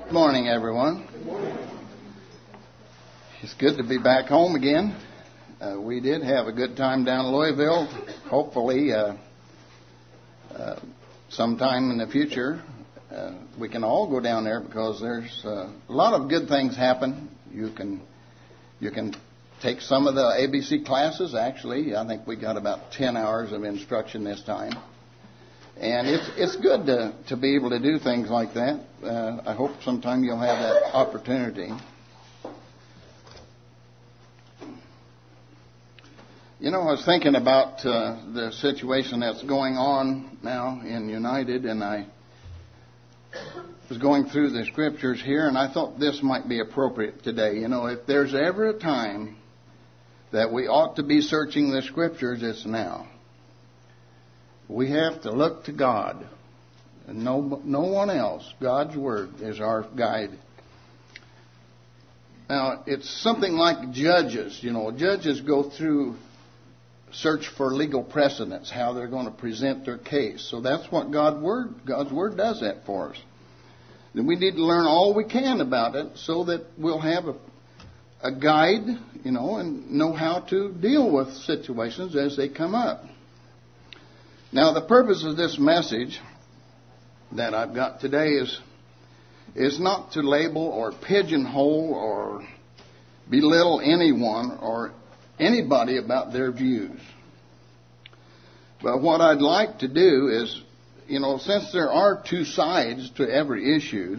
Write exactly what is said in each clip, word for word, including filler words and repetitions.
Good morning, everyone. It's good to be back home again. Uh, we did have a good time down in Louisville. Hopefully, uh, uh, sometime in the future, uh, we can all go down there because there's uh, a lot of good things happen. You can you can take some of the A B C classes. Actually, I think we got about ten hours of instruction this time. And it's it's good to, to be able to do things like that. Uh, I hope sometime you'll have that opportunity. You know, I was thinking about uh, the situation that's going on now in United, and I was going through the scriptures here, and I thought this might be appropriate today. You know, if there's ever a time that we ought to be searching the scriptures, it's now. We have to look to God, and no, no one else. God's Word is our guide. Now, it's something like judges. You know, judges go through search for legal precedents, how they're going to present their case. So that's what God's Word, God's Word does that for us. Then we need to learn all we can about it so that we'll have a, a guide, you know, and know how to deal with situations as they come up. Now, the purpose of this message that I've got today is, is not to label or pigeonhole or belittle anyone or anybody about their views. But what I'd like to do is, you know, since there are two sides to every issue,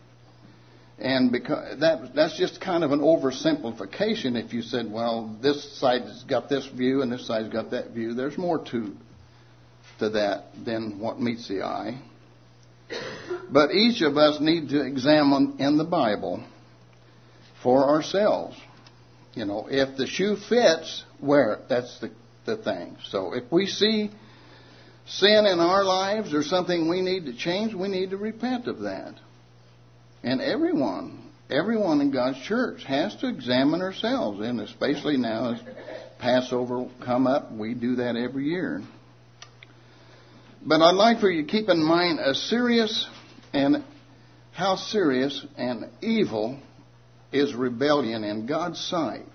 and because that that's just kind of an oversimplification if you said, well, this side's got this view and this side's got that view. There's more to to that than what meets the eye. But each of us need to examine in the Bible for ourselves. You know, if the shoe fits, wear it. That's the, the thing. So if we see sin in our lives or something we need to change, we need to repent of that. And everyone, everyone in God's church has to examine ourselves. And especially now as Passover come up, we do that every year. But I'd like for you to keep in mind a serious and how serious and evil is rebellion in God's sight.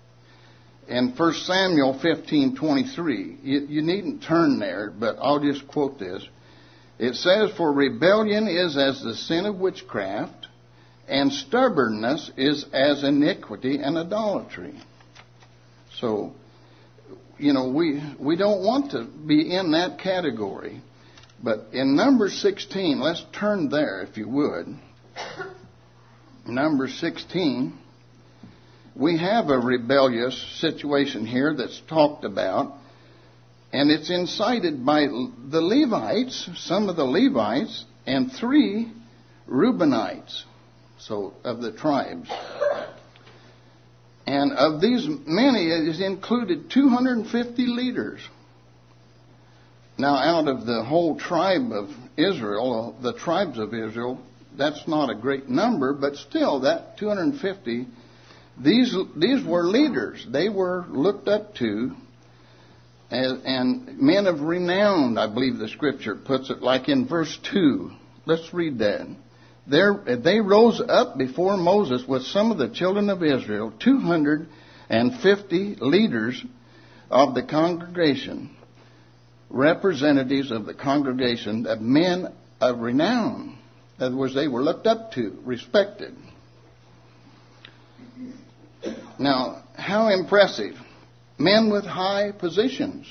In First Samuel fifteen twenty-three, you, you needn't turn there, but I'll just quote this. It says, "For rebellion is as the sin of witchcraft, and stubbornness is as iniquity and idolatry." So, you know, we we don't want to be in that category. But in number sixteen, let's turn there if you would. Number sixteen, we have a rebellious situation here that's talked about. And it's incited by the Levites, some of the Levites, and three Reubenites, so of the tribes. And of these many, it is included two hundred fifty leaders. Now, out of the whole tribe of Israel, the tribes of Israel, that's not a great number, but still, that two hundred fifty, these these were leaders. They were looked up to, as, and men of renown, I believe the Scripture puts it, like in verse two. Let's read that. There, they rose up before Moses with some of the children of Israel, two hundred fifty leaders of the congregation, representatives of the congregation, of men of renown. In other words, they were looked up to, respected. Now, how impressive. Men with high positions.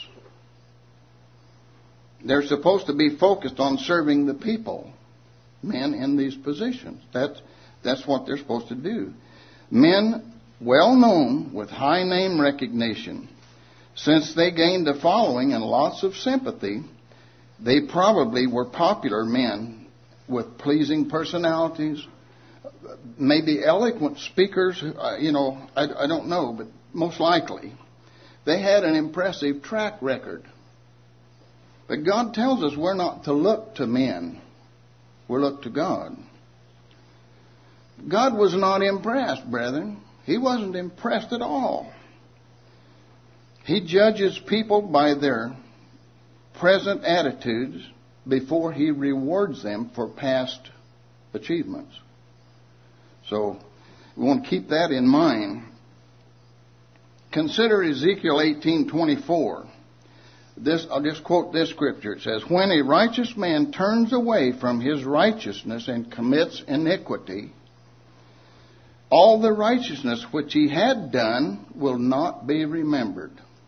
They're supposed to be focused on serving the people. Men in these positions. That's, that's what they're supposed to do. Men well known with high name recognition. Since they gained a following and lots of sympathy, they probably were popular men with pleasing personalities, maybe eloquent speakers, uh, you know, I, I don't know, but most likely. They had an impressive track record. But God tells us we're not to look to men. We look to God. God was not impressed, brethren. He wasn't impressed at all. He judges people by their present attitudes before He rewards them for past achievements. So we want to keep that in mind. Consider Ezekiel eighteen twenty-four. This, I'll just quote this scripture. It says, "When a righteous man turns away from his righteousness and commits iniquity, all the righteousness which he had done will not be remembered.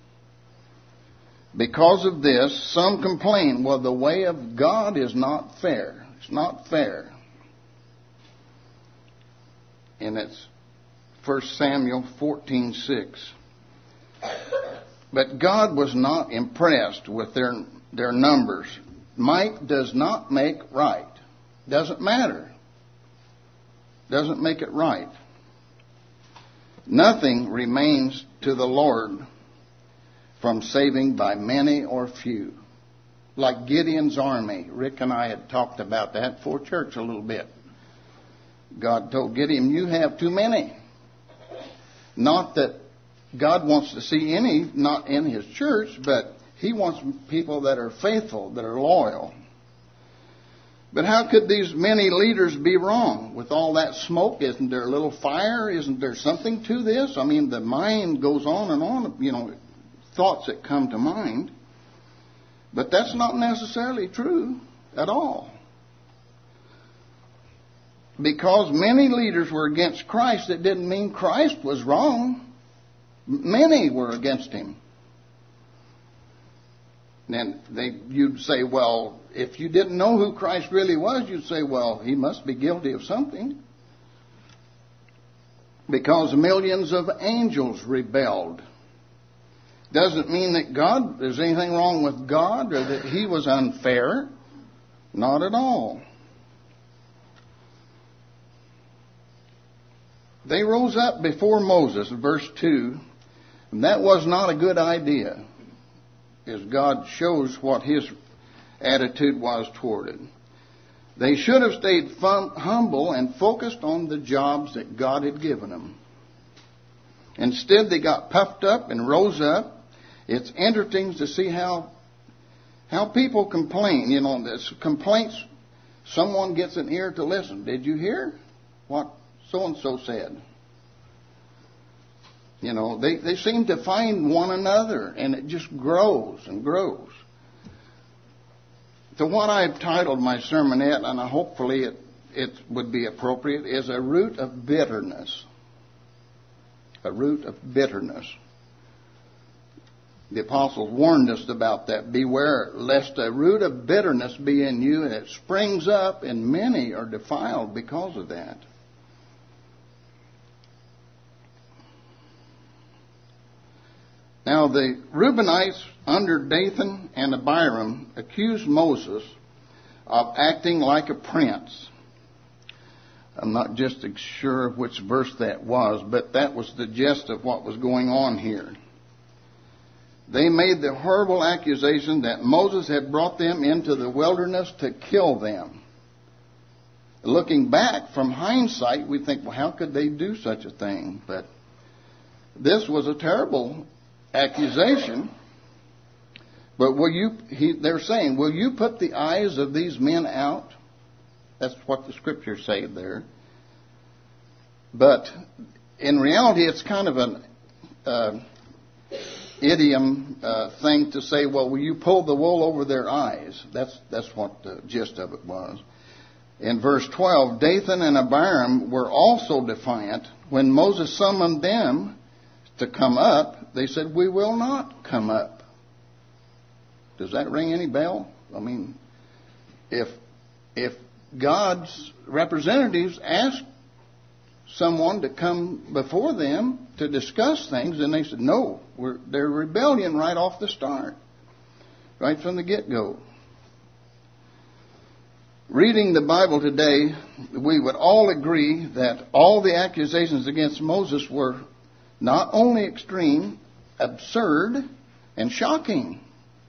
Because of this, some complain, well, the way of God is not fair. It's not fair." And it's First Samuel fourteen six. But God was not impressed with their their numbers. Might does not make right. Doesn't matter. Doesn't make it right. Nothing remains to the Lord from saving by many or few. Like Gideon's army. Rick and I had talked about that before church a little bit. God told Gideon, you have too many. Not that God wants to see any, not in His church, but He wants people that are faithful, that are loyal. But how could these many leaders be wrong? With all that smoke, isn't there a little fire? Isn't there something to this? I mean, the mind goes on and on, you know, thoughts that come to mind. But that's not necessarily true at all. Because many leaders were against Christ, it didn't mean Christ was wrong. Many were against Him. Then they, you'd say, well, if you didn't know who Christ really was, you'd say, well, He must be guilty of something. Because millions of angels rebelled. Doesn't mean that God, there's anything wrong with God or that He was unfair. Not at all. They rose up before Moses, verse two, and that was not a good idea, as God shows what His attitude was toward it. They should have stayed fun, humble and focused on the jobs that God had given them. Instead, they got puffed up and rose up. It's interesting to see how how people complain. You know, there's complaints, someone gets an ear to listen. Did you hear what so-and-so said? You know, they, they seem to find one another, and it just grows and grows. So what I've titled my sermonette, and hopefully it, it would be appropriate, is A Root of Bitterness. A root of bitterness. The apostles warned us about that. Beware lest a root of bitterness be in you, and it springs up, and many are defiled because of that. Now the Reubenites under Dathan and Abiram accused Moses of acting like a prince. I'm not just sure which verse that was, but that was the gist of what was going on here. They made the horrible accusation that Moses had brought them into the wilderness to kill them. Looking back from hindsight, we think, well, how could they do such a thing? But this was a terrible accusation. But will you, he, they're saying, will you put the eyes of these men out? That's what the scriptures say there. But in reality, it's kind of an uh, idiom uh, thing to say, well, will you pull the wool over their eyes? That's that's what the gist of it was. In verse twelve, Dathan and Abiram were also defiant. When Moses summoned them to come up, they said, we will not come up. Does that ring any bell? I mean, if if God's representatives ask someone to come before them to discuss things, and they said, no, we're, they're rebellion right off the start, right from the get-go. Reading the Bible today, we would all agree that all the accusations against Moses were not only extreme, absurd, and shocking.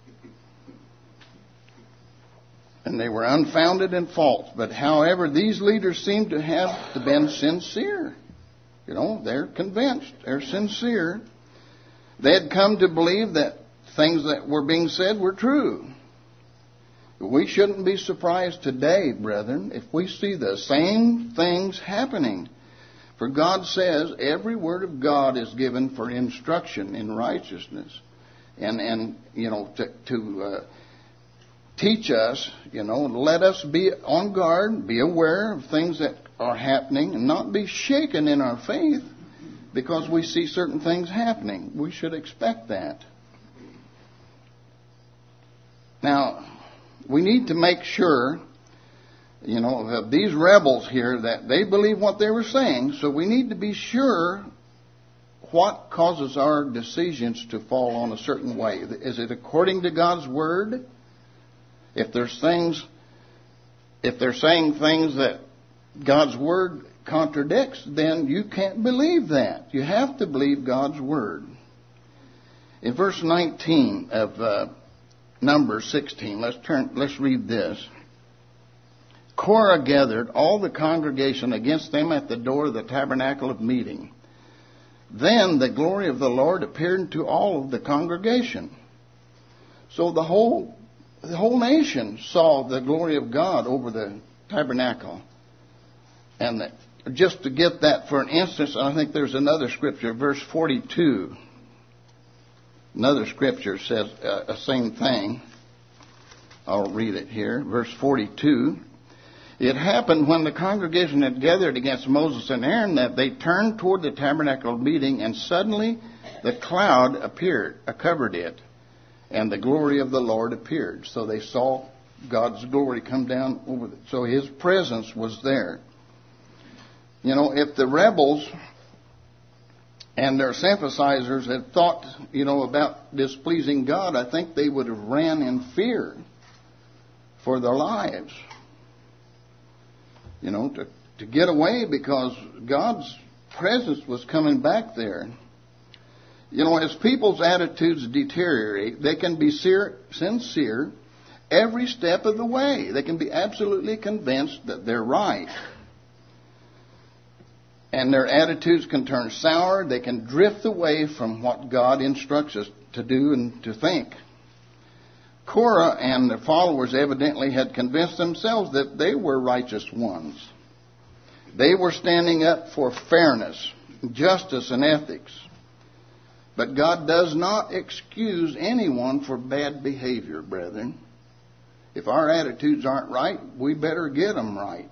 And they were unfounded and false. But however, these leaders seem to have been sincere. You know, they're convinced. They're sincere. They had come to believe that things that were being said were true. But we shouldn't be surprised today, brethren, if we see the same things happening. For God says every word of God is given for instruction in righteousness. And, and you know, to, to uh, teach us, you know, let us be on guard, be aware of things that are happening, and not be shaken in our faith because we see certain things happening. We should expect that. Now, we need to make sure, you know, of these rebels here that they believe what they were saying, so we need to be sure what causes our decisions to fall on a certain way. Is it according to God's Word? If there's things, if they're saying things that God's Word contradicts, then you can't believe that. You have to believe God's Word. In verse nineteen of uh, Numbers sixteen, let's turn, let's read this. Korah gathered all the congregation against them at the door of the tabernacle of meeting. Then the glory of the Lord appeared to all of the congregation. So the whole the whole nation saw the glory of God over the tabernacle. And the, just to get that for an instance, I think there's another scripture, verse forty-two. Another scripture says uh, the same thing. I'll read it here. Verse forty-two. It happened when the congregation had gathered against Moses and Aaron that they turned toward the tabernacle of meeting, and suddenly the cloud appeared, uh, covered it, and the glory of the Lord appeared. So they saw God's glory come down over it. So His presence was there. You know, if the rebels and their sympathizers had thought, you know, about displeasing God, I think they would have ran in fear for their lives. You know, to, to get away because God's presence was coming back there. You know, as people's attitudes deteriorate, they can be sincere every step of the way. They can be absolutely convinced that they're right. And their attitudes can turn sour. They can drift away from what God instructs us to do and to think. Korah and the followers evidently had convinced themselves that they were righteous ones. They were standing up for fairness, justice, and ethics. But God does not excuse anyone for bad behavior, brethren. If our attitudes aren't right, we better get them right.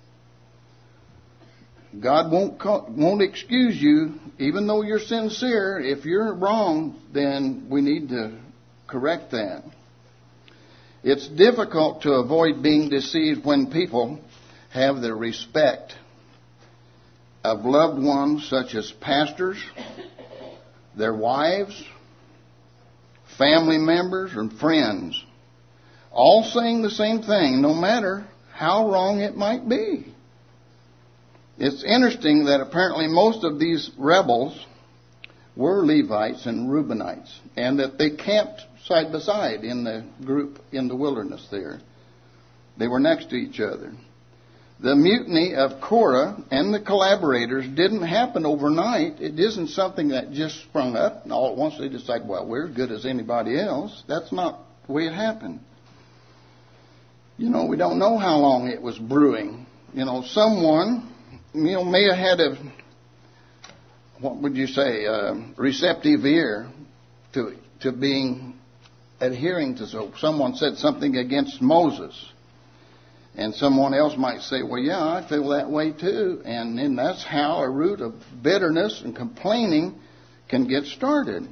God won't won't excuse you, even though you're sincere. If you're wrong, then we need to correct that. It's difficult to avoid being deceived when people have the respect of loved ones such as pastors, their wives, family members, and friends, all saying the same thing, no matter how wrong it might be. It's interesting that apparently most of these rebels were Levites and Reubenites, and that they camped side by side in the group in the wilderness there. They were next to each other. The mutiny of Korah and the collaborators didn't happen overnight. It isn't something that just sprung up and all at once they decide, well, we're as good as anybody else. That's not the way it happened. You know, we don't know how long it was brewing. You know, someone, you know, may have had a, what would you say, a receptive ear to to being adhering to. So someone said something against Moses, and someone else might say, well, yeah, I feel that way too. And then that's how a root of bitterness and complaining can get started.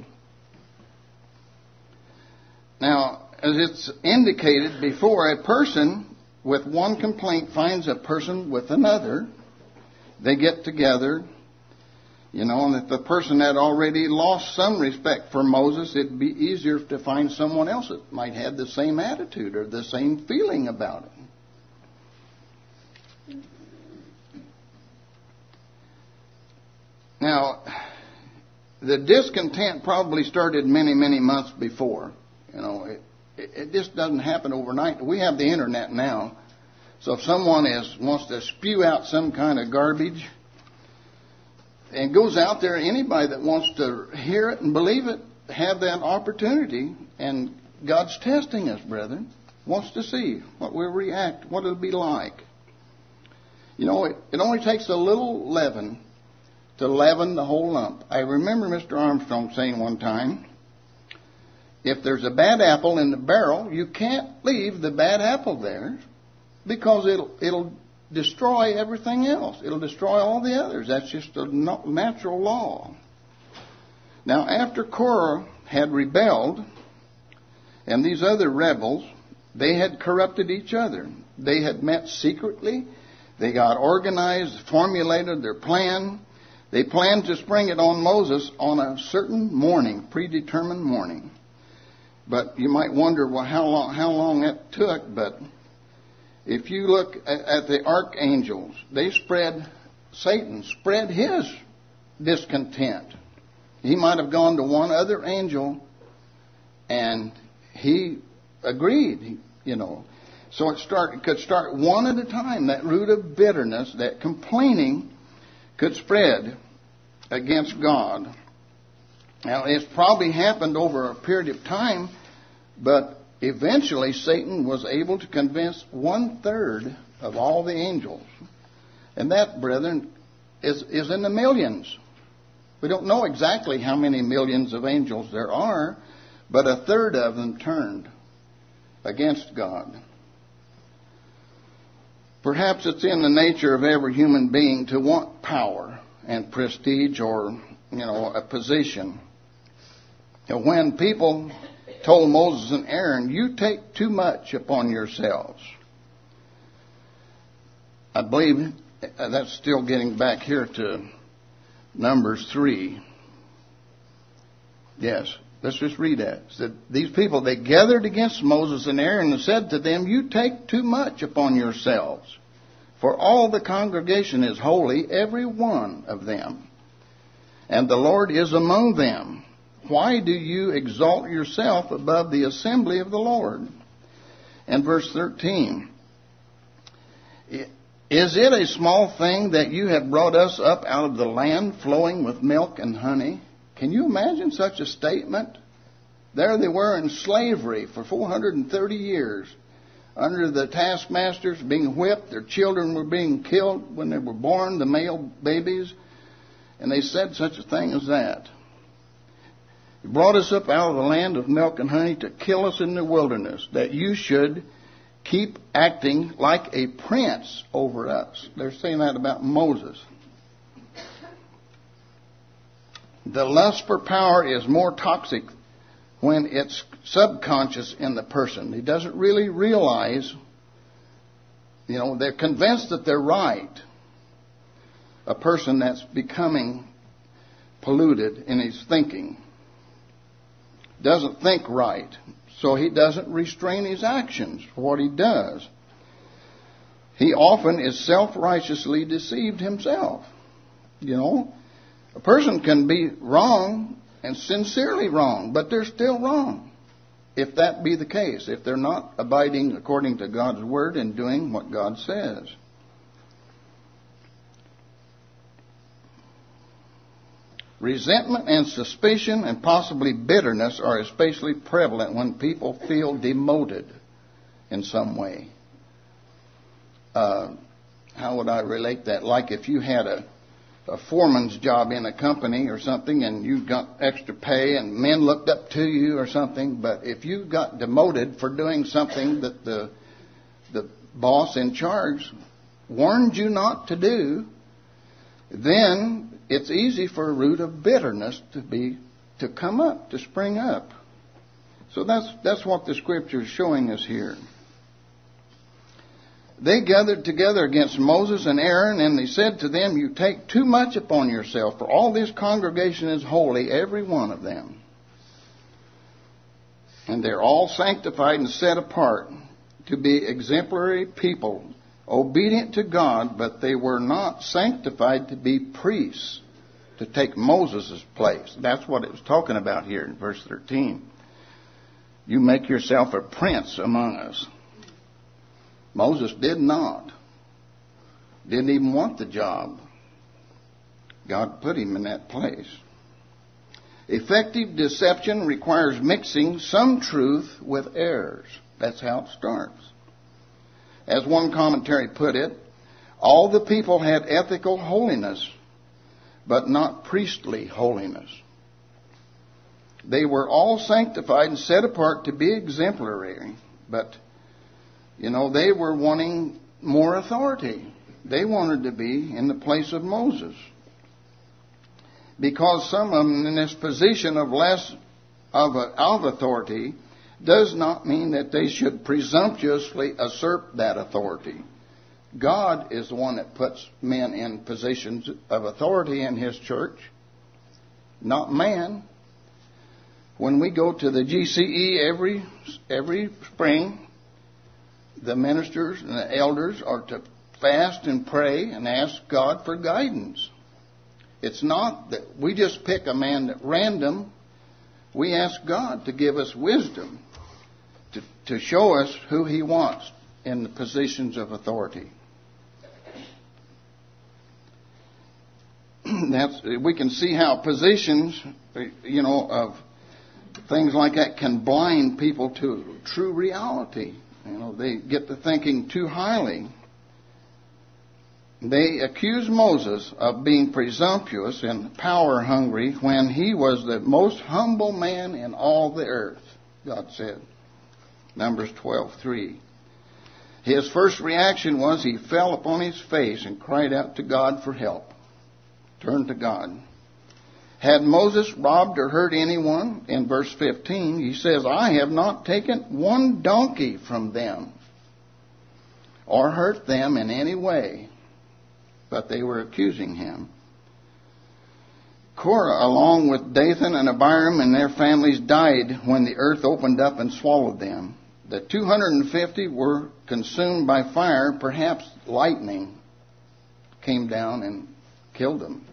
Now, as it's indicated before, a person with one complaint finds a person with another. They get together, you know, and if the person had already lost some respect for Moses, it'd be easier to find someone else that might have the same attitude or the same feeling about it. Now, the discontent probably started many, many months before. You know, it, it just doesn't happen overnight. We have the internet now. So if someone is wants to spew out some kind of garbage and goes out there, anybody that wants to hear it and believe it, have that opportunity. And God's testing us, brethren. Wants to see what we'll react, what it'll be like. You know, it, it only takes a little leaven to leaven the whole lump. I remember Mister Armstrong saying one time, if there's a bad apple in the barrel, you can't leave the bad apple there because it'll, it'll destroy everything else. It'll destroy all the others. That's just a natural law. Now, after Korah had rebelled, and these other rebels, they had corrupted each other. They had met secretly. They got organized, formulated their plan. They planned to spring it on Moses on a certain morning, predetermined morning. But you might wonder, well, how long, how long that took. But if you look at, at the archangels, they spread, Satan spread his discontent. He might have gone to one other angel and he agreed, you know. So it, start, it could start one at a time. That root of bitterness, that complaining, could spread against God. Now, it's probably happened over a period of time, but eventually Satan was able to convince one-third of all the angels. And that, brethren, is, is in the millions. We don't know exactly how many millions of angels there are, but a third of them turned against God. Perhaps it's in the nature of every human being to want power and prestige or, you know, a position. When people told Moses and Aaron, you take too much upon yourselves. I believe that's still getting back here to Numbers three. Yes, let's just read that. It said, these people, they gathered against Moses and Aaron and said to them, you take too much upon yourselves. For all the congregation is holy, every one of them. And the Lord is among them. Why do you exalt yourself above the assembly of the Lord? And verse thirteen. Is it a small thing that you have brought us up out of the land flowing with milk and honey? Can you imagine such a statement? There they were in slavery for four hundred thirty years. Under the taskmasters, being whipped. Their children were being killed when they were born, the male babies. And they said such a thing as that. You brought us up out of the land of milk and honey to kill us in the wilderness, that you should keep acting like a prince over us. They're saying that about Moses. The lust for power is more toxic when it's subconscious in the person. He doesn't really realize, you know, they're convinced that they're right. A person that's becoming polluted in his thinking doesn't think right. So he doesn't restrain his actions for what he does. He often is self-righteously deceived himself. You know, a person can be wrong and sincerely wrong, but they're still wrong. If that be the case, if they're not abiding according to God's word and doing what God says. Resentment and suspicion and possibly bitterness are especially prevalent when people feel demoted in some way. Uh, how would I relate that? Like if you had a, a foreman's job in a company or something and you got extra pay and men looked up to you or something, but if you got demoted for doing something that the the boss in charge warned you not to do, then it's easy for a root of bitterness to be to come up, to spring up. So that's that's what the scripture is showing us here. They gathered together against Moses and Aaron, and they said to them, you take too much upon yourself, for all this congregation is holy, every one of them. And they're all sanctified and set apart to be exemplary people, obedient to God, but they were not sanctified to be priests, to take Moses' place. That's what it was talking about here in verse thirteen. You make yourself a prince among us. Moses did not. Didn't even want the job. God put him in that place. Effective deception requires mixing some truth with errors. That's how it starts. As one commentary put it, all the people had ethical holiness, but not priestly holiness. They were all sanctified and set apart to be exemplary, but, you know, they were wanting more authority. They wanted to be in the place of Moses. Because some of them in this position of less of, a, of authority does not mean that they should presumptuously usurp that authority. God is the one that puts men in positions of authority in His church, not man. When we go to the G C E every every spring, the ministers and the elders are to fast and pray and ask God for guidance. It's not that we just pick a man at random. We ask God to give us wisdom, to, to show us who He wants in the positions of authority. That's, we can see how positions, you know, of things like that can blind people to true reality. You know, they get to thinking too highly. They accuse Moses of being presumptuous and power hungry when he was the most humble man in all the earth, God said. Numbers twelve three. His first reaction was he fell upon his face and cried out to God for help. Turned to God. Had Moses robbed or hurt anyone? In verse fifteen, he says, I have not taken one donkey from them or hurt them in any way. But they were accusing him. Korah, along with Dathan and Abiram and their families, died when the earth opened up and swallowed them. The two hundred fifty were consumed by fire. Perhaps lightning came down and killed them.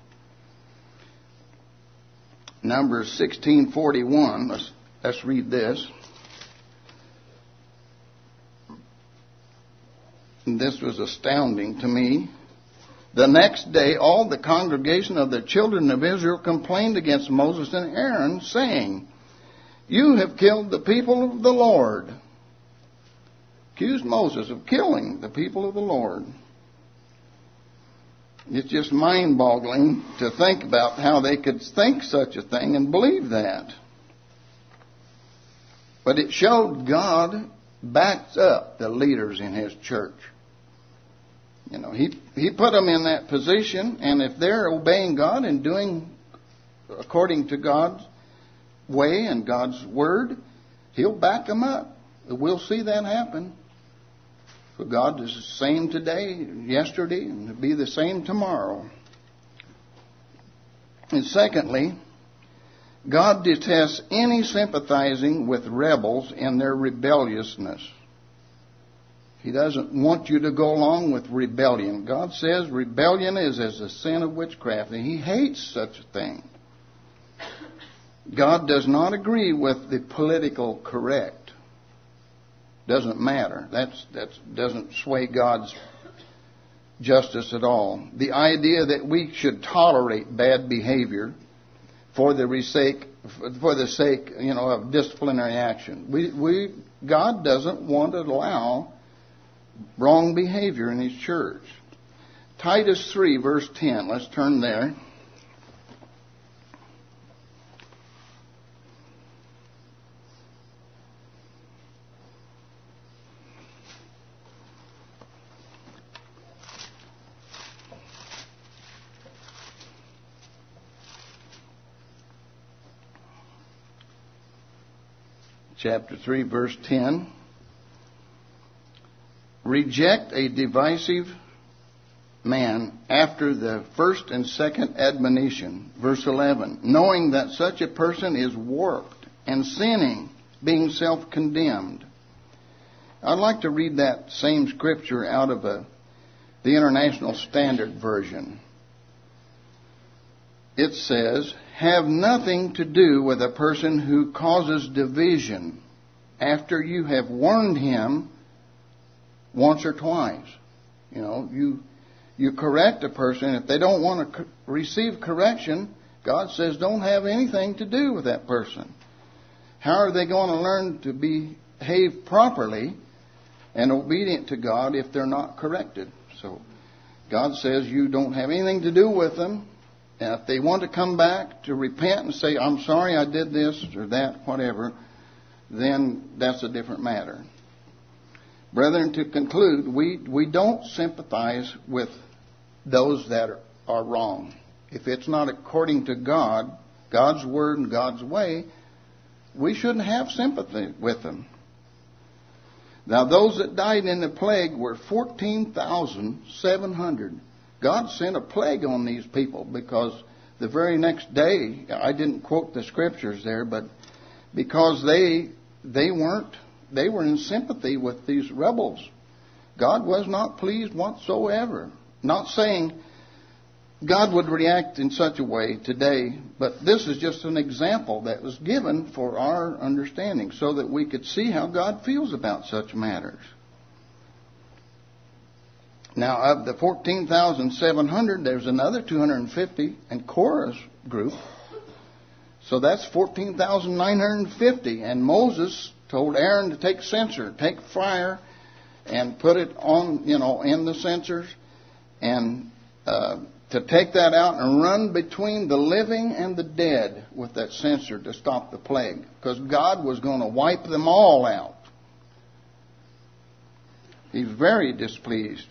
Numbers sixteen forty-one. Let's, let's read this. And this was astounding to me. The next day, all the congregation of the children of Israel complained against Moses and Aaron, saying, You have killed the people of the Lord. Accused Moses of killing the people of the Lord. It's just mind-boggling to think about how they could think such a thing and believe that. But it showed God backs up the leaders in His church. You know, he, he put them in that position, and if they're obeying God and doing according to God's way and God's word, He'll back them up. We'll see that happen. For God is the same today, yesterday, and will be the same tomorrow. And secondly, God detests any sympathizing with rebels in their rebelliousness. He doesn't want you to go along with rebellion. God says rebellion is as a sin of witchcraft, and He hates such a thing. God does not agree with the political correct. Doesn't matter. That's that doesn't sway God's justice at all. The idea that we should tolerate bad behavior for the sake for the sake, you know, of disciplinary action. We we God doesn't want to allow wrong behavior in His church. Titus three, verse ten. Let's turn there. Chapter three, verse ten. Reject a divisive man after the first and second admonition. Verse eleven. Knowing that such a person is warped and sinning, being self-condemned. I'd like to read that same scripture out of a, the International Standard Version. It says, have nothing to do with a person who causes division after you have warned him once or twice. You know, you you correct a person. If they don't want to co- receive correction, God says don't have anything to do with that person. How are they going to learn to behave properly and obedient to God if they're not corrected? So God says you don't have anything to do with them. And if they want to come back to repent and say, I'm sorry I did this or that, whatever, then that's a different matter. Brethren, to conclude, we, we don't sympathize with those that are, are wrong. If it's not according to God, God's word and God's way, we shouldn't have sympathy with them. Now, those that died in the plague were fourteen thousand seven hundred. God sent a plague on these people because the very next day, I didn't quote the scriptures there, but because they they weren't, they were in sympathy with these rebels. God was not pleased whatsoever. Not saying God would react in such a way today, but this is just an example that was given for our understanding so that we could see how God feels about such matters. Now, of the fourteen thousand seven hundred, there's another two hundred fifty in Korah's group. So that's fourteen thousand nine hundred fifty. And Moses told Aaron to take censer, take fire, and put it on, you know, in the censers, and uh, to take that out and run between the living and the dead with that censer to stop the plague. Because God was going to wipe them all out. He's very displeased.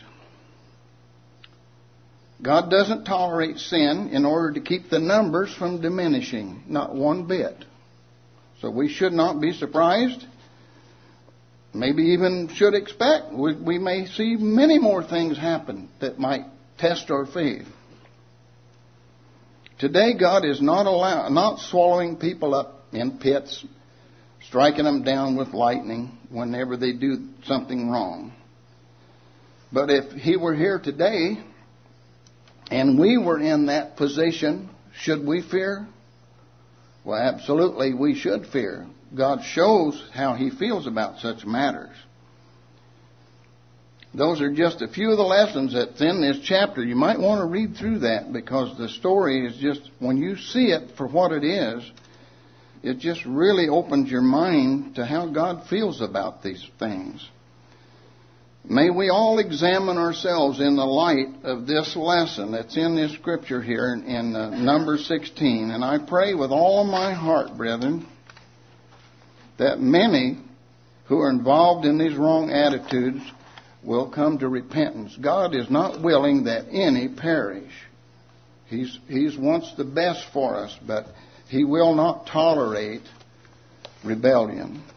God doesn't tolerate sin in order to keep the numbers from diminishing. Not one bit. So we should not be surprised. Maybe even should expect. We, we may see many more things happen that might test our faith. Today, God is not allow, not swallowing people up in pits, striking them down with lightning whenever they do something wrong. But if He were here today, and we were in that position, should we fear? Well, absolutely we should fear. God shows how He feels about such matters. Those are just a few of the lessons that's in this chapter. You might want to read through that because the story is just, when you see it for what it is, it just really opens your mind to how God feels about these things. May we all examine ourselves in the light of this lesson that's in this scripture here in, in uh, number sixteen. And I pray with all of my heart, brethren, that many who are involved in these wrong attitudes will come to repentance. God is not willing that any perish. He's, He's wants the best for us, but He will not tolerate rebellion.